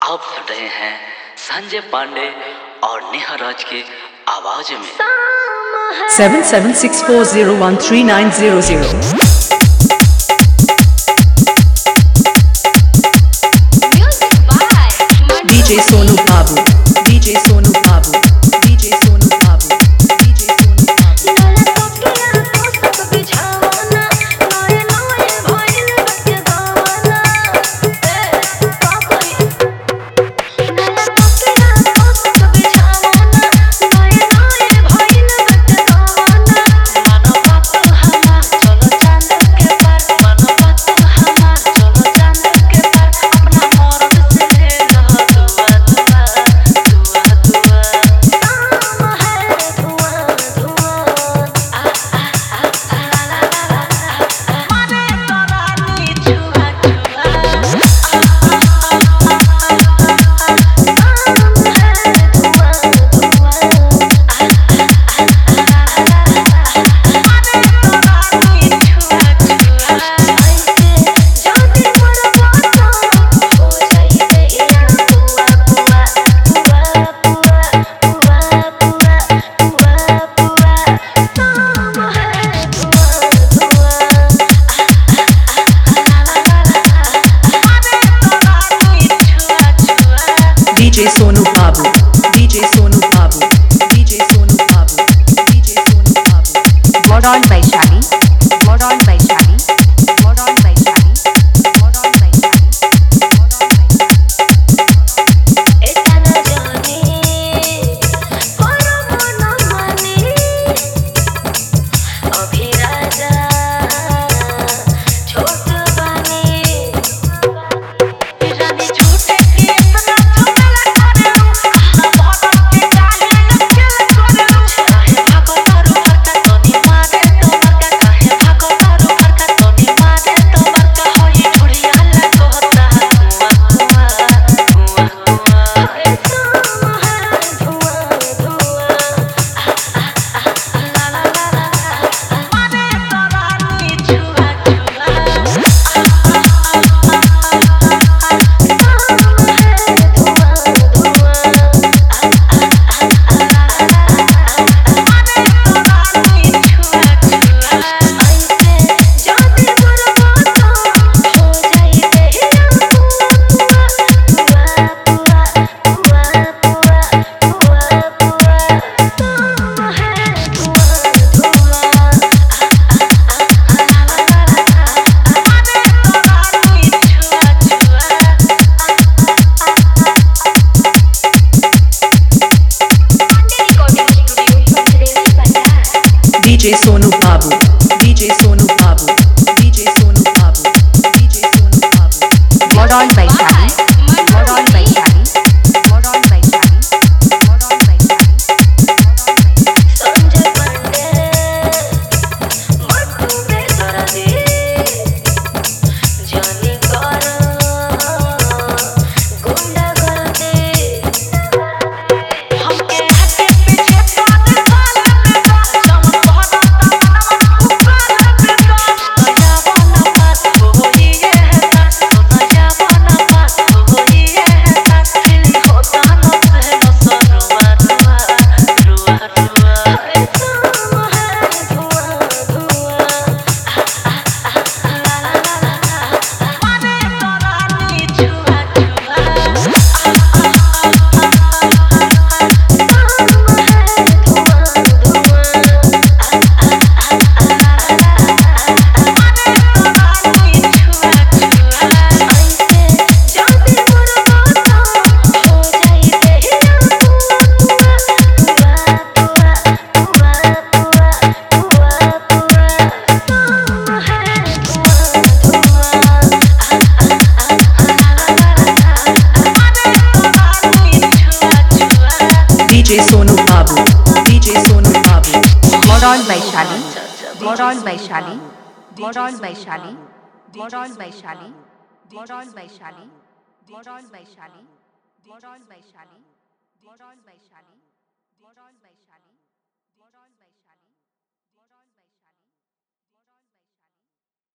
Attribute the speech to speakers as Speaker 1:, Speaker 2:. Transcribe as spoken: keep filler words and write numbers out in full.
Speaker 1: आप सुन रहे हैं संजय पांडे और नेहा राज के आवाज में
Speaker 2: seven seven six four zero one three nine zero zero. D J Sonu Babu, D J Sonu Babu, D J Sonu Babu, D J Sonu Babu. D J Sonu Babu, D J Sonu Babu, D J Sonu Babu, D J Sonu Babu.
Speaker 3: Modern Vaishali, Modern Vaishali, Modern Vaishali, Modern Vaishali, Modern Vaishali.
Speaker 4: etana jane koro mono mane abhi raja chhot bane rani chhute ke itna chumela kare bhadar ke kahe lakil kore kahe bhago taru harka toni mare tomar ka kahe bhago taru harka toni mare tomar ka hoi thodiya la kohta kuwa kuwa kuwa kuwa hai kaam hai dhua dhua la la la la mane torani chua chua
Speaker 2: D J Sonu Babu, D J Sonu Babu, D J Sonu Babu, D J Sonu Babu.
Speaker 3: Modern Vaishali, Modern Vaishali, Modern Vaishali, Modern Vaishali, Modern Vaishali.
Speaker 4: Sanjay Pandey मट्टू में करा दे जानी करो गुंडा कर दे हमके हटे पीछे पाद साल में का सम बहता मनवा उपाल में का नया वाला बात होई है सास तो नया वाला बात होई है सास दिल होता न से न सरुआ रुआ रुआ रुआ है काम है धुआ धुआ ला ला ला ला माने तोरानी छुआ छुआ
Speaker 2: D J Sonu Babu, D J Sonu Babu.
Speaker 3: Modern Vaishali, Modern Vaishali, Modern Vaishali, Modern Vaishali, Modern Vaishali, Modern Vaishali, Modern Vaishali, Modern Vaishali, Modern Vaishali.